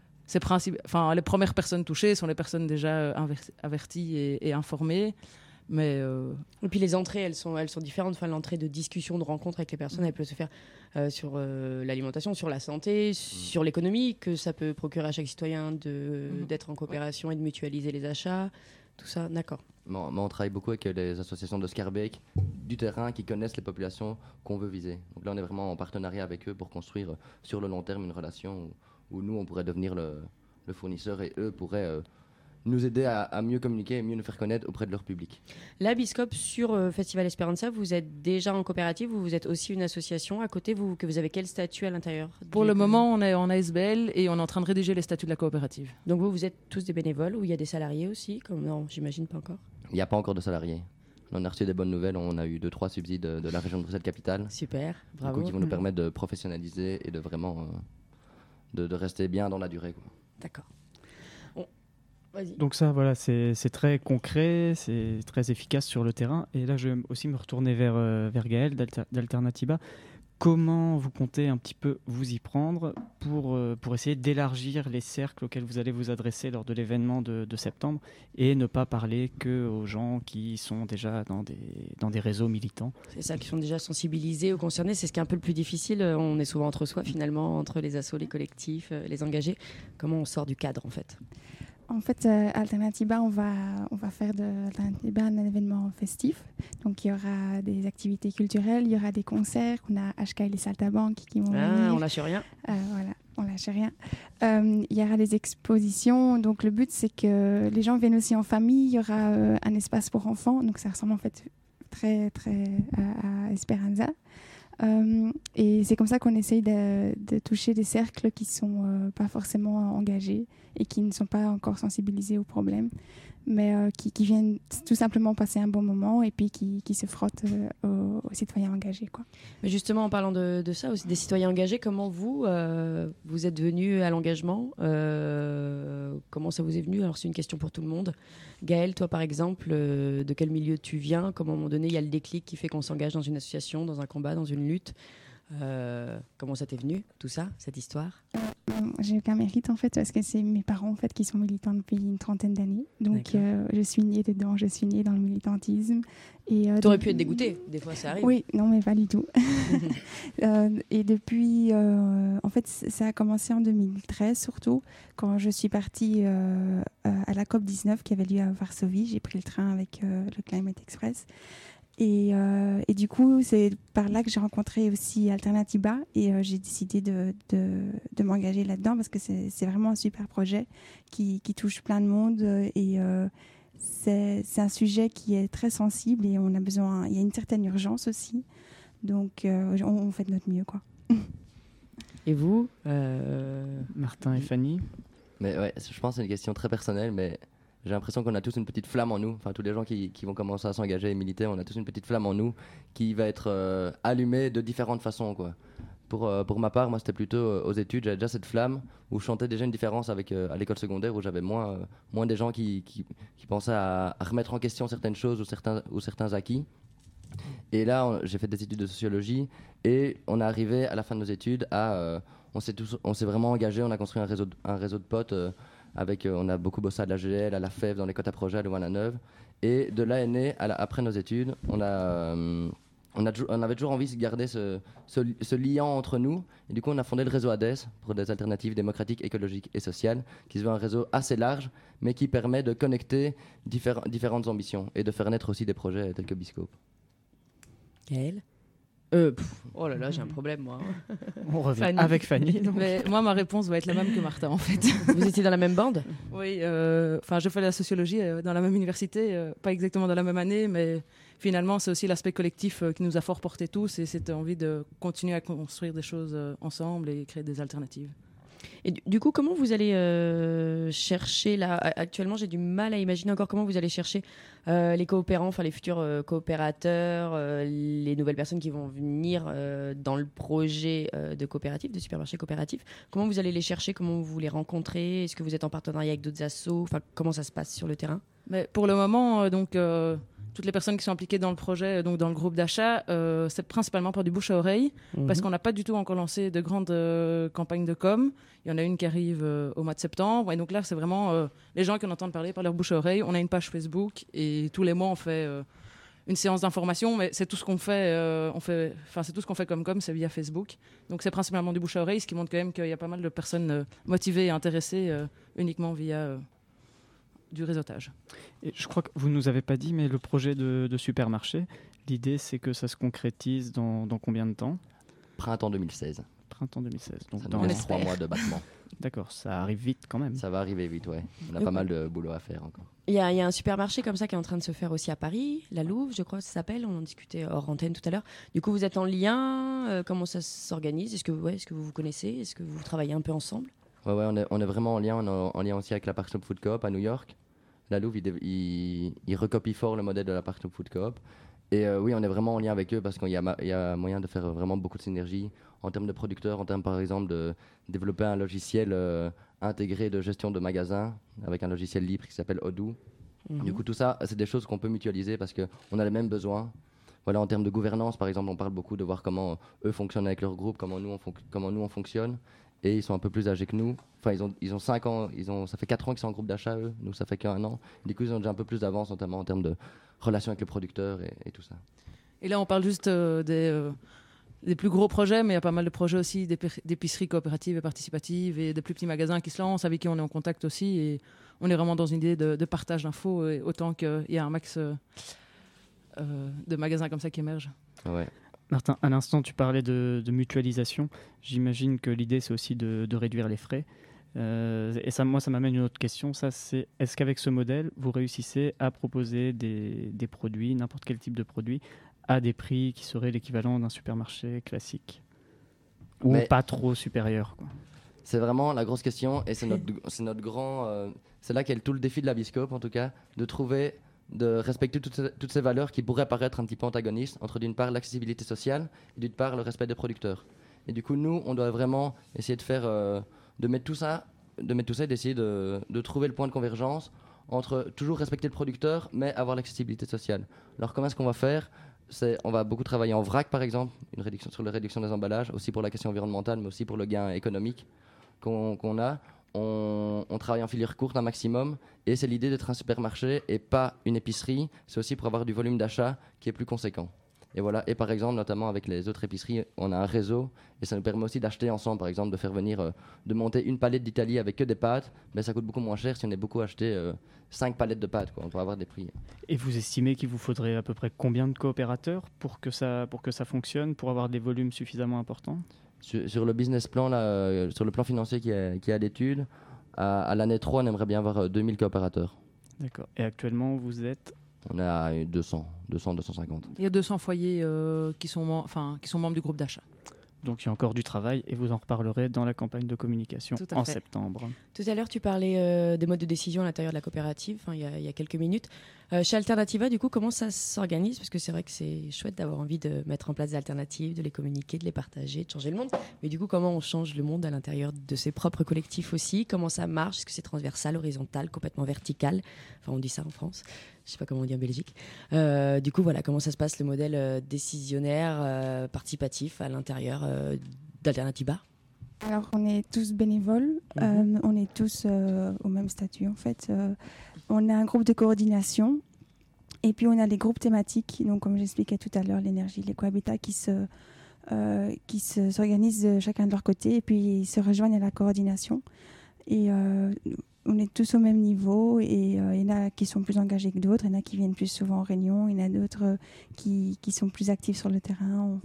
les premières personnes touchées sont les personnes déjà averties et informées. Mais Et puis les entrées, elles sont différentes. Enfin, l'entrée de discussion, de rencontre avec les personnes, elle peut se faire sur l'alimentation, sur la santé, sur l'économie, que ça peut procurer à chaque citoyen d'être en coopération et de mutualiser les achats. tout ça, d'accord. Mais on travaille beaucoup avec les associations de Scarbeck du terrain qui connaissent les populations qu'on veut viser. Donc là, on est vraiment en partenariat avec eux pour construire sur le long terme une relation où nous, on pourrait devenir le fournisseur et eux pourraient nous aider à mieux communiquer et mieux nous faire connaître auprès de leur public. Là, Biscope, sur Festival Esperanza, vous êtes déjà en coopérative ou vous êtes aussi une association à côté, que vous avez quel statut à l'intérieur Pour le moment, on est en ASBL et on est en train de rédiger les statuts de la coopérative. Donc vous êtes tous des bénévoles ou il y a des salariés aussi Non, j'imagine pas encore. Il n'y a pas encore de salariés. On a reçu des bonnes nouvelles, on a eu 2-3 subsides de la région de Bruxelles-Capitale. Super, bravo. Du coup, qui vont nous permettre de professionnaliser et de vraiment de rester bien dans la durée, quoi. D'accord. Vas-y. Donc ça, voilà, c'est très concret, c'est très efficace sur le terrain. Et là, je vais aussi me retourner vers Gaël d'Alternatiba. Comment vous comptez un petit peu vous y prendre pour essayer d'élargir les cercles auxquels vous allez vous adresser lors de l'événement de septembre et ne pas parler que aux gens qui sont déjà dans des réseaux militants? C'est ça, qui sont déjà sensibilisés ou concernés. C'est ce qui est un peu le plus difficile. On est souvent entre soi finalement, entre les assos, les collectifs, les engagés. Comment on sort du cadre en fait? En fait, Alternatiba, on va faire de Alternatiba un événement festif. Donc, il y aura des activités culturelles, il y aura des concerts. On a HK et les Saltabanques qui vont venir. On lâche rien. Voilà, on lâche rien. Il y aura des expositions. Donc, le but, c'est que les gens viennent aussi en famille. Il y aura un espace pour enfants. Donc, ça ressemble en fait très, très à Esperanza. Et c'est comme ça qu'on essaye de toucher des cercles qui ne sont pas forcément engagés et qui ne sont pas encore sensibilisés aux problèmes, mais qui viennent tout simplement passer un bon moment et puis qui se frottent aux citoyens engagés, quoi. Mais justement, en parlant de ça, aussi des citoyens engagés, comment vous êtes venus à l'engagement comment ça vous est venu? Alors, c'est une question pour tout le monde. Gaël, toi, par exemple, de quel milieu tu viens? Comment, à un moment donné, il y a le déclic qui fait qu'on s'engage dans une association, dans un combat, dans une lutte? Comment ça t'est venu, tout ça, cette histoire? J'ai aucun mérite en fait parce que c'est mes parents en fait qui sont militants depuis une trentaine d'années. Donc je suis née dedans, je suis née dans le militantisme. T'aurais pu être dégoûtée, des fois ça arrive. Oui, non mais pas du tout. Et depuis, en fait ça a commencé en 2013 surtout, quand je suis partie à la COP19 qui avait lieu à Varsovie. J'ai pris le train avec le Climate Express. Et du coup, c'est par là que j'ai rencontré aussi Alternatiba et j'ai décidé de m'engager là-dedans parce que c'est vraiment un super projet qui touche plein de monde et c'est un sujet qui est très sensible et on a besoin, il y a une certaine urgence aussi. Donc, on fait de notre mieux, quoi. Et vous, Martin et Fanny? Mais ouais, je pense que c'est une question très personnelle, mais j'ai l'impression qu'on a tous une petite flamme en nous. Enfin, tous les gens qui vont commencer à s'engager et militer, on a tous une petite flamme en nous qui va être allumée de différentes façons, quoi. Pour ma part, moi, c'était plutôt aux études. J'avais déjà cette flamme où je sentais déjà une différence avec à l'école secondaire où j'avais moins des gens qui pensaient à remettre en question certaines choses ou certains acquis. Et là, j'ai fait des études de sociologie et on est arrivé à la fin de nos études à... on s'est vraiment engagé, on a construit un réseau de potes on a beaucoup bossé à l'AGL, à la FEV, dans les quotas projets, à Louvain-la-Neuve. Et de là est né, après nos études, on avait toujours envie de garder ce lien entre nous. Et du coup, on a fondé le réseau ADES pour des alternatives démocratiques, écologiques et sociales, qui se veut un réseau assez large, mais qui permet de connecter différentes ambitions et de faire naître aussi des projets tels que Biscope. Gaël? Oh là là, j'ai un problème, moi. On revient Fanny. avec Fanny. Mais moi, ma réponse va être la même que Martin, en fait. Vous étiez dans la même bande? Oui, je fais la sociologie dans la même université, pas exactement dans la même année, mais finalement, c'est aussi l'aspect collectif qui nous a fort porté tous et cette envie de continuer à construire des choses ensemble et créer des alternatives. Et du coup, comment vous allez chercher, là, actuellement, j'ai du mal à imaginer encore comment vous allez chercher les coopérants, enfin les futurs coopérateurs, les nouvelles personnes qui vont venir dans le projet de coopérative, de supermarché coopératif. Comment vous allez les chercher? Comment vous les rencontrez? Est-ce que vous êtes en partenariat avec d'autres assos? Enfin, comment ça se passe sur le terrain? Mais pour le moment, toutes les personnes qui sont impliquées dans le projet, donc dans le groupe d'achat, c'est principalement par du bouche à oreille, parce qu'on n'a pas du tout encore lancé de grandes campagnes de com. Il y en a une qui arrive au mois de septembre, et donc là, c'est vraiment les gens qui en entendent parler par leur bouche à oreille. On a une page Facebook, et tous les mois, on fait une séance d'information, mais c'est tout ce qu'on fait. C'est tout ce qu'on fait comme com, c'est via Facebook. Donc c'est principalement du bouche à oreille, ce qui montre quand même qu'il y a pas mal de personnes motivées et intéressées uniquement via du réseautage. Et je crois que vous ne nous avez pas dit, mais le projet de supermarché, l'idée c'est que ça se concrétise dans combien de temps ? Printemps 2016. Printemps 2016. Donc Ça dans nous laisse 3 mois de battement. D'accord, ça arrive vite quand même. Ça va arriver vite, ouais. On a Ok. pas mal de boulot à faire encore. Il y a un supermarché comme ça qui est en train de se faire aussi à Paris, la Louve, je crois que ça s'appelle. On en discutait hors antenne tout à l'heure. Du coup, vous êtes en lien. Comment ça s'organise ? Est-ce que vous vous connaissez ? Est-ce que vous travaillez un peu ensemble ? Ouais, on est vraiment en lien. On est en lien aussi avec la Park Slope Food Coop à New York. La Louve, il recopie fort le modèle de la Park Slope Food Coop. Et oui, on est vraiment en lien avec eux parce qu'il y a moyen de faire vraiment beaucoup de synergie en termes de producteurs, en termes par exemple de développer un logiciel intégré de gestion de magasins avec un logiciel libre qui s'appelle Odoo. Du coup, tout ça, c'est des choses qu'on peut mutualiser parce qu'on a les mêmes besoins. Voilà, en termes de gouvernance, par exemple, on parle beaucoup de voir comment eux fonctionnent avec leur groupe, comment nous on fonctionne. Et ils sont un peu plus âgés que nous. Enfin, ils ont 5 ans, ça fait 4 ans qu'ils sont en groupe d'achat, eux. Nous, ça fait qu'1 an. Du coup, ils ont déjà un peu plus d'avance, notamment en termes de relations avec le producteur et tout ça. Et là, on parle juste des plus gros projets, mais il y a pas mal de projets aussi d'épiceries coopératives et participatives et de plus petits magasins qui se lancent, avec qui on est en contact aussi. Et on est vraiment dans une idée de partage d'infos, autant qu'il y a un max de magasins comme ça qui émergent. Ouais. Martin, à l'instant, tu parlais de mutualisation. J'imagine que l'idée, c'est aussi de réduire les frais. Et ça m'amène une autre question. Est-ce qu'avec ce modèle, vous réussissez à proposer des produits, n'importe quel type de produit, à des prix qui seraient l'équivalent d'un supermarché classique ? Ou pas trop supérieur, quoi. C'est vraiment la grosse question et c'est notre grand... c'est là qu'est tout le défi de la Biscope, en tout cas, de respecter toutes ces valeurs qui pourraient paraître un petit peu antagonistes entre d'une part l'accessibilité sociale et d'une part le respect des producteurs. Et du coup, nous, on doit vraiment essayer de mettre tout ça et d'essayer de trouver le point de convergence entre toujours respecter le producteur mais avoir l'accessibilité sociale. Alors comment est-ce qu'on va faire ? On va beaucoup travailler en vrac, par exemple, sur la réduction des emballages, aussi pour la question environnementale mais aussi pour le gain économique qu'on a. On travaille en filière courte un maximum et c'est l'idée d'être un supermarché et pas une épicerie. C'est aussi pour avoir du volume d'achat qui est plus conséquent. Et voilà. Et par exemple, notamment avec les autres épiceries, on a un réseau et ça nous permet aussi d'acheter ensemble, par exemple, de faire venir, de monter une palette d'Italie avec que des pâtes. Mais ça coûte beaucoup moins cher si on est beaucoup acheté 5 palettes de pâtes, quoi. On peut avoir des prix. Et vous estimez qu'il vous faudrait à peu près combien de coopérateurs pour que ça fonctionne, pour avoir des volumes suffisamment importants ? Sur le business plan, là, sur le plan financier qui est à l'étude, à l'année 3, on aimerait bien avoir 2000 coopérateurs. D'accord. Et actuellement, vous êtes ? On est à 250. Il y a 200 foyers qui sont membres du groupe d'achat. Donc il y a encore du travail et vous en reparlerez dans la campagne de communication en septembre. Tout à l'heure, tu parlais des modes de décision à l'intérieur de la coopérative, il y a quelques minutes. Chez Alternativa, du coup, comment ça s'organise ? Parce que c'est vrai que c'est chouette d'avoir envie de mettre en place des alternatives, de les communiquer, de les partager, de changer le monde. Mais du coup, comment on change le monde à l'intérieur de ses propres collectifs aussi ? Comment ça marche ? Est-ce que c'est transversal, horizontal, complètement vertical ? Enfin, on dit ça en France. Je ne sais pas comment on dit en Belgique. Du coup, voilà, comment ça se passe le modèle décisionnaire, participatif à l'intérieur d'Alternativa ? Alors, on est tous bénévoles, on est tous au même statut en fait. On a un groupe de coordination et puis on a les groupes thématiques, donc comme j'expliquais tout à l'heure, l'énergie, l'écohabitat qui s'organisent chacun de leur côté et puis ils se rejoignent à la coordination. Et on est tous au même niveau et il y en a qui sont plus engagés que d'autres, il y en a qui viennent plus souvent en réunion, il y en a d'autres qui sont plus actifs sur le terrain.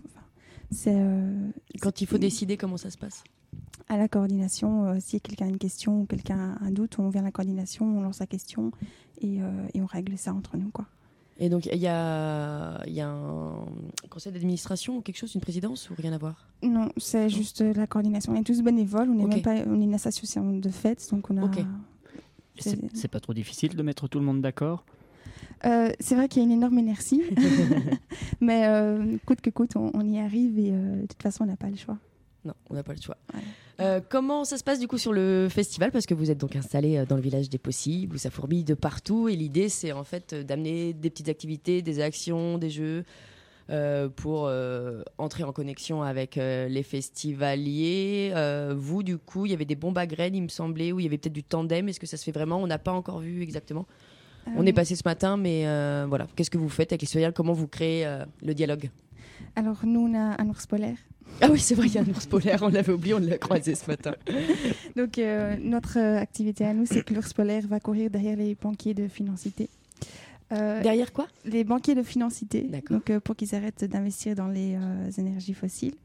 Quand il faut décider, comment ça se passe ? À la coordination, si quelqu'un a une question ou quelqu'un a un doute, on vient à la coordination, on lance la question et on règle ça entre nous, quoi. Et donc, il y a un conseil d'administration ou quelque chose, une présidence ou rien à voir ? Non, c'est juste la coordination. On est tous bénévoles, on est une association de fêtes, donc on a... C'est pas trop difficile de mettre tout le monde d'accord ? C'est vrai qu'il y a une énorme inertie, mais coûte que coûte, on y arrive et de toute façon, on n'a pas le choix. Non, on n'a pas le choix. Ouais. Comment ça se passe du coup sur le festival ? Parce que vous êtes donc installé dans le village des possibles, où ça fourbille de partout. Et l'idée, c'est en fait d'amener des petites activités, des actions, des jeux pour entrer en connexion avec les festivaliers. Vous, du coup, il y avait des bombes à graines, il me semblait, où il y avait peut-être du tandem. Est-ce que ça se fait vraiment ? On n'a pas encore vu exactement. On est passé ce matin, mais voilà. Qu'est-ce que vous faites avec les céréales ? Comment vous créez le dialogue ? Alors, nous, on a un ours polaire. Ah oui, c'est vrai, il y a un ours polaire, on l'avait oublié, on l'a croisé ce matin. Donc, notre activité à nous, c'est que l'ours polaire va courir derrière les banquiers de Financité. Derrière quoi? Les banquiers de Financité, D'accord. donc pour qu'ils arrêtent d'investir dans les énergies fossiles.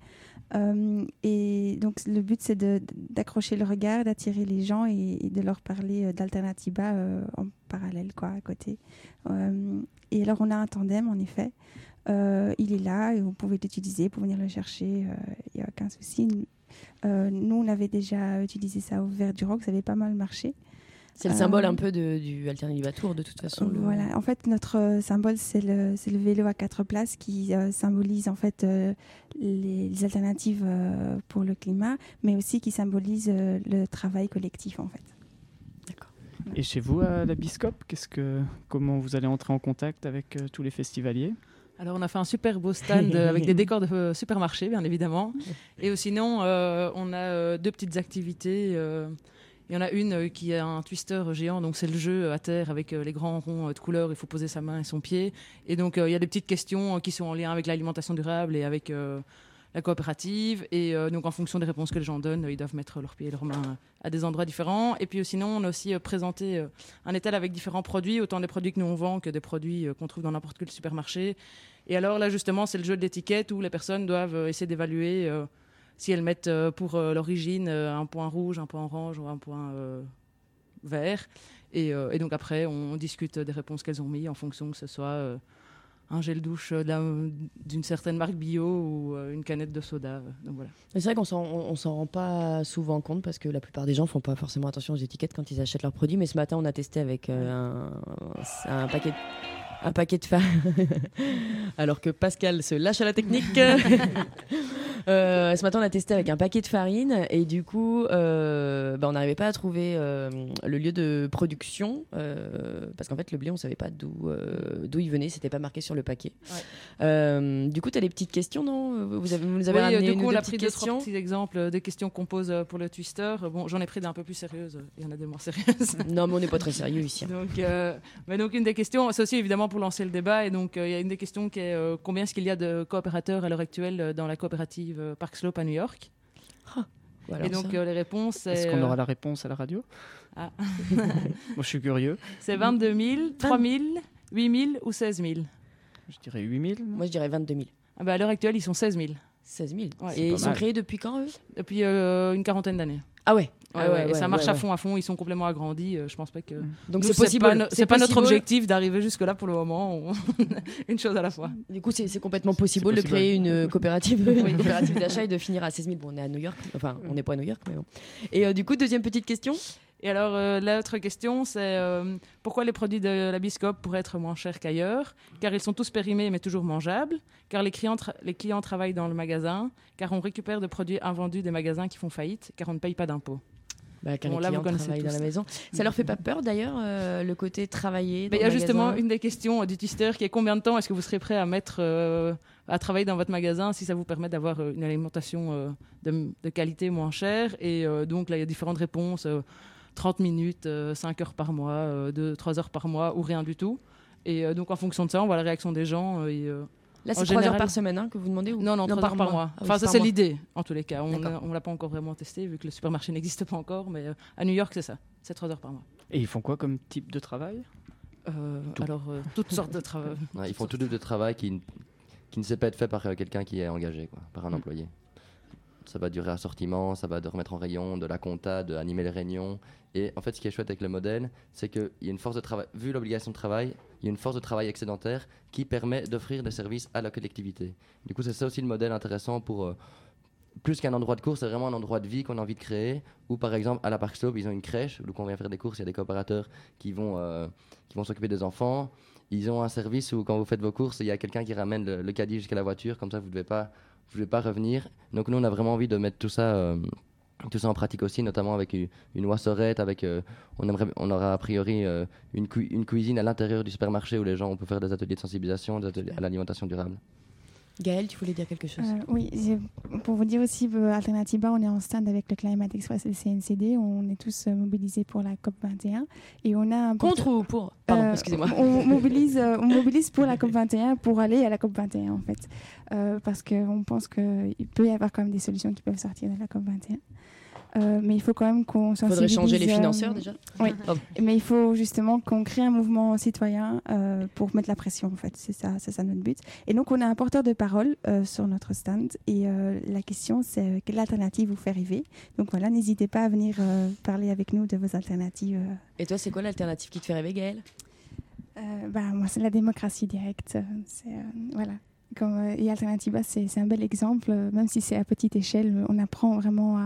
Et donc le but c'est d'accrocher le regard, d'attirer les gens et de leur parler d'Alternatiba en parallèle, quoi, à côté. Et alors on a un tandem en effet. Il est là et vous pouvez l'utiliser pour venir le chercher, il n'y a aucun souci. Nous on avait déjà utilisé ça au Verdurand, ça avait pas mal marché. C'est le symbole un peu du Alternativa Tour de toute façon. Voilà, en fait notre symbole c'est le vélo à 4 places qui symbolise en fait les alternatives pour le climat, mais aussi qui symbolise le travail collectif en fait. D'accord. Et chez vous à la Biscope, comment vous allez entrer en contact avec tous les festivaliers? Alors, on a fait un super beau stand avec des décors de supermarché, bien évidemment. Et sinon, on a 2 petites activités. Il y en a une qui est un twister géant, donc c'est le jeu à terre avec les grands ronds de couleurs, il faut poser sa main et son pied. Et donc il y a des petites questions qui sont en lien avec l'alimentation durable et avec la coopérative. Et donc en fonction des réponses que les gens donnent, ils doivent mettre leurs pieds et leurs mains à des endroits différents. Et puis sinon, on a aussi présenté un étal avec différents produits, autant des produits que nous on vend que des produits qu'on trouve dans n'importe quel supermarché. Et alors là justement, c'est le jeu de l'étiquette où les personnes doivent essayer d'évaluer si elles mettent pour l'origine un point rouge, un point orange ou un point vert. Et donc après, on discute des réponses qu'elles ont mis en fonction que ce soit un gel douche d'une certaine marque bio ou une canette de soda. Donc voilà. C'est vrai qu'on s'en rend pas souvent compte parce que la plupart des gens font pas forcément attention aux étiquettes quand ils achètent leurs produits. Mais ce matin, on a testé avec un paquet de farine. Alors que Pascal se lâche à la technique. Ce matin, on a testé avec un paquet de farine et du coup, on n'arrivait pas à trouver le lieu de production parce qu'en fait, le blé, on savait pas d'où il venait. C'était pas marqué sur le paquet. Ouais. Du coup, tu as des petites questions, non? Vous nous avez ramené du coup, une on a petite pris 2-3 petits exemples des questions qu'on pose pour le twister. Bon, j'en ai pris d'un peu plus sérieuses. Il y en a des moins sérieuses. Non, mais on n'est pas très sérieux ici. Donc, une des questions, c'est aussi évidemment pour lancer le débat. Et donc, il y a une des questions qui est combien est-ce qu'il y a de coopérateurs à l'eur actuelle dans la coopérative Park Slope à New York? Voilà, et donc, les réponses, c'est... Est-ce qu'on aura la réponse à la radio? Ah. Moi, je suis curieux. C'est 22 000, 3 000, 8 000 ou 16 000? Je dirais 8 000. Moi, je dirais 22 000. Ah bah, à l'heure actuelle, ils sont 16 000. 16 000. Ouais, et ils sont créés depuis quand, eux? Depuis une quarantaine d'années. Ah ouais. Et ça marche à fond, ils sont complètement agrandis. Je pense pas que. Donc nous, c'est possible. C'est pas notre objectif d'arriver jusque-là pour le moment. Une chose à la fois. Du coup, c'est complètement possible de créer une coopérative, d'achat et de finir à 16 000. Bon, on est à New York. Enfin, on n'est pas à New York, mais bon. Et du coup, deuxième petite question. Et alors, l'autre question, c'est pourquoi les produits de la Biscope pourraient être moins chers qu'ailleurs? Car ils sont tous périmés, mais toujours mangeables. Car les clients travaillent dans le magasin. Car on récupère des produits invendus des magasins qui font faillite. Car on ne paye pas d'impôts. Car les clients travaillent dans la maison. Ça leur fait pas peur d'ailleurs, le côté travailler dans le magasin? Il y a justement une des questions du twister qui est combien de temps est-ce que vous serez prêt à mettre à travailler dans votre magasin si ça vous permet d'avoir une alimentation de qualité moins chère? Et donc là, il y a différentes réponses. 30 minutes, 5 heures par mois, 3 heures par mois ou rien du tout. Et donc en fonction de ça, on voit la réaction des gens. Là, c'est 3 heures par semaine que vous demandez ou... Non, 3 heures par mois. Enfin, ça, c'est l'idée, en tous les cas. On ne l'a pas encore vraiment testé, vu que le supermarché n'existe pas encore. Mais à New York, c'est ça. C'est 3 heures par mois. Et ils font quoi comme type de travail? Toutes sortes de travail. Ils font tout type de travail qui ne sait pas être fait par quelqu'un qui est engagé, par un employé. Ça va du réassortiment, ça va de remettre en rayon, de la compta, d'animer les réunions. Et en fait, ce qui est chouette avec le modèle, c'est qu'il y a une force de travail, vu l'obligation de travail, il y a une force de travail excédentaire qui permet d'offrir des services à la collectivité. Du coup, c'est ça aussi le modèle intéressant pour... plus qu'un endroit de course, c'est vraiment un endroit de vie qu'on a envie de créer. Ou par exemple, à la Park Slope, ils ont une crèche, donc on vient faire des courses, il y a des coopérateurs qui vont s'occuper des enfants. Ils ont un service où quand vous faites vos courses, il y a quelqu'un qui ramène le caddie jusqu'à la voiture, comme ça vous ne devez pas revenir. Donc nous, on a vraiment envie de mettre tout ça en pratique aussi, notamment avec une oissorette, on aura a priori une cuisine à l'intérieur du supermarché où on peut faire des ateliers de sensibilisation, des ateliers à l'alimentation durable. Gaëlle, tu voulais dire quelque chose? Oui, pour vous dire aussi, Alternatiba, on est en stand avec le Climate Express et le CNCD. On est tous mobilisés pour la COP21. Et on a un Contre ou pour? Pardon, excusez-moi. On mobilise pour la COP21, pour aller à la COP21 en fait. Parce qu'on pense qu'il peut y avoir quand même des solutions qui peuvent sortir de la COP21. Mais il faut quand même qu'on sensibilise... Faudrait changer les financeurs déjà. Oui, mais il faut justement qu'on crée un mouvement citoyen pour mettre la pression en fait. C'est ça notre but. Et donc on a un porteur de parole sur notre stand et la question c'est quelle alternative vous fait rêver. Donc voilà, n'hésitez pas à venir parler avec nous de vos alternatives. Et toi, c'est quoi l'alternative qui te fait rêver, Gaëlle? Moi, c'est la démocratie directe. Voilà. Et Alternatiba, c'est un bel exemple. Même si c'est à petite échelle, on apprend vraiment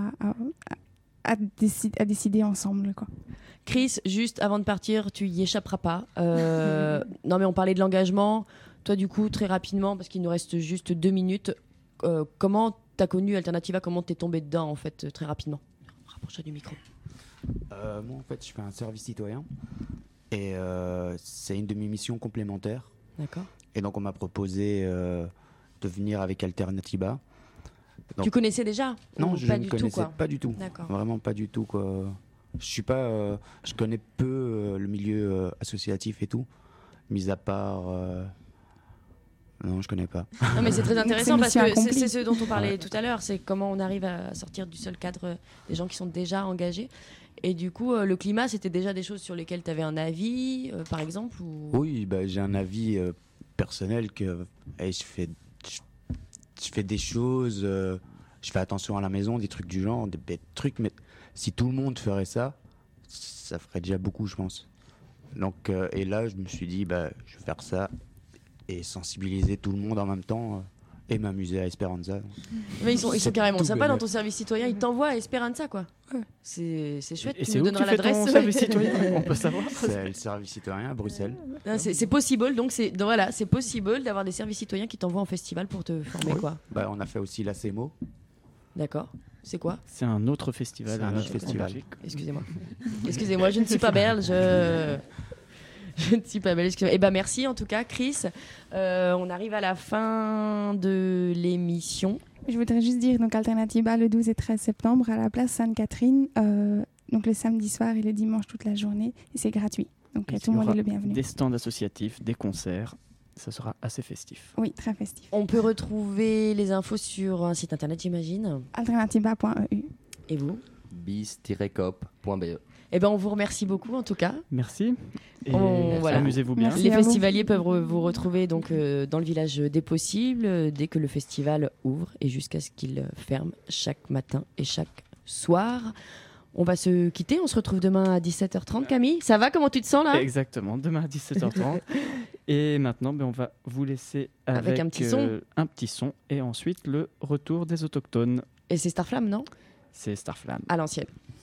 à décider ensemble, quoi. Chris, juste avant de partir, tu y échapperas pas. Non, mais on parlait de l'engagement. Toi, du coup, très rapidement, parce qu'il nous reste juste 2 minutes, comment t'as connu Alternatiba? Comment t'es tombé dedans, en fait, très rapidement? Rapproche-toi du micro. Moi, en fait, je fais un service citoyen et c'est une de mes missions complémentaires. D'accord. Et donc, on m'a proposé de venir avec Alternatiba. Donc, tu connaissais déjà? Non, je ne connaissais quoi. pas du tout. D'accord. Vraiment pas du tout, quoi. Je connais peu le milieu associatif et tout, mis à part. Non, je connais pas. Non, mais c'est très intéressant parce que accomplie. c'est ce dont on parlait tout à l'heure. C'est comment on arrive à sortir du seul cadre des gens qui sont déjà engagés. Et du coup, le climat, c'était déjà des choses sur lesquelles tu avais un avis, par exemple ou... Oui, j'ai un avis personnel que je fais des choses, je fais attention à la maison, des trucs du genre, des bêtes trucs, mais si tout le monde ferait ça, ça ferait déjà beaucoup, je pense. Donc, et là, je me suis dit, je vais faire ça et sensibiliser tout le monde en même temps et m'amuser à Esperanza. Mais ils sont carrément tout sympas bénef. dans ton service citoyen. Ils t'envoient à Esperanza, quoi. Ouais. C'est chouette. Et Tu c'est nous où que tu donneras fais ton l'adresse. service citoyen? On peut savoir. C'est le service citoyen à Bruxelles. Non, c'est possible, donc voilà, c'est possible d'avoir des services citoyens qui t'envoient en festival pour te former, Oui. quoi. On a fait aussi la CEMO. D'accord. C'est quoi? C'est un autre festival. C'est un autre en festival. Belgique. Excusez-moi, je ne suis pas belge. Je ne suis pas belge. Eh ben merci en tout cas, Chris. On arrive à la fin de l'émission. Je voudrais juste dire, donc Alternatiba le 12 et 13 septembre à la place Sainte-Catherine, donc le samedi soir et le dimanche toute la journée, et c'est gratuit. Donc Il tout le y monde aura est le bienvenu. Des stands associatifs, des concerts. Ça sera assez festif. Oui, très festif. On peut retrouver les infos sur un site internet, j'imagine. Alternatiba.eu. Et vous? bis-cop.be. Eh ben, on vous remercie beaucoup en tout cas. Merci. Et Voilà. amusez-vous bien. Merci Les à vous. festivaliers peuvent vous retrouver donc dans le village des possibles dès que le festival ouvre et jusqu'à ce qu'il ferme chaque matin et chaque soir. On va se quitter, on se retrouve demain à 17h30. Camille, ça va? Comment tu te sens là? Exactement, demain à 17h30. Et maintenant, on va vous laisser avec un petit son. un petit son et ensuite le retour des autochtones. Et c'est Starflamme, non? C'est Starflamme. À l'ancienne.